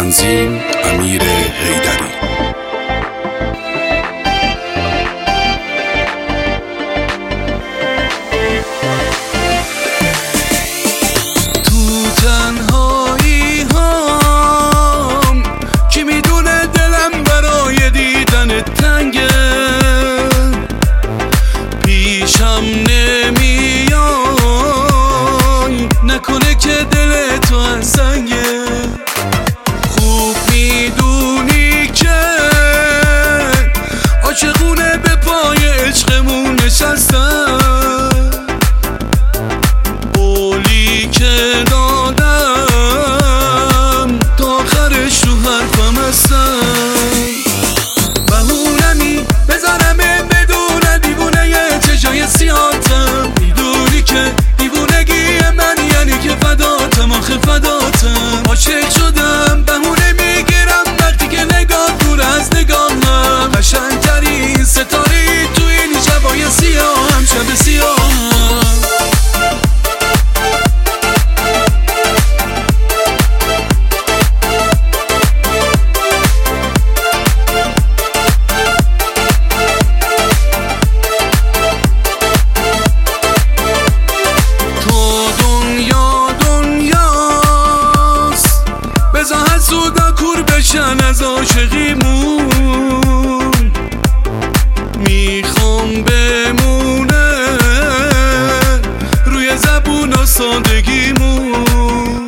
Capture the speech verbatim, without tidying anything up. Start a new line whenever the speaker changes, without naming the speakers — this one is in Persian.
تنظیم امیر حیدری.
تو تنهایی هم کی میدونه دلم برای دیدن تنگه، پیشم نمیای نکنه که دل تو از سنگه. خوب میدونی که عاشقونه به پای عشقمون نشستن، قولی که دادم تا آخرش رو حرفم هستم. بهونمی بذارمه بدون دیوونه یه چشای سیاتم، میدونی که دیوونگی من یعنی که فداتم، آخه فداتم. عاشق شدم بهونه میگیرم وقتی که نگاه دور از نگاهم، قشنگترین ستاره تو این شبای سیاهم، شب سیاهم. حسودا کور بشن از عاشقیمون، میخوام بمونه روی زبون و سادگیمون.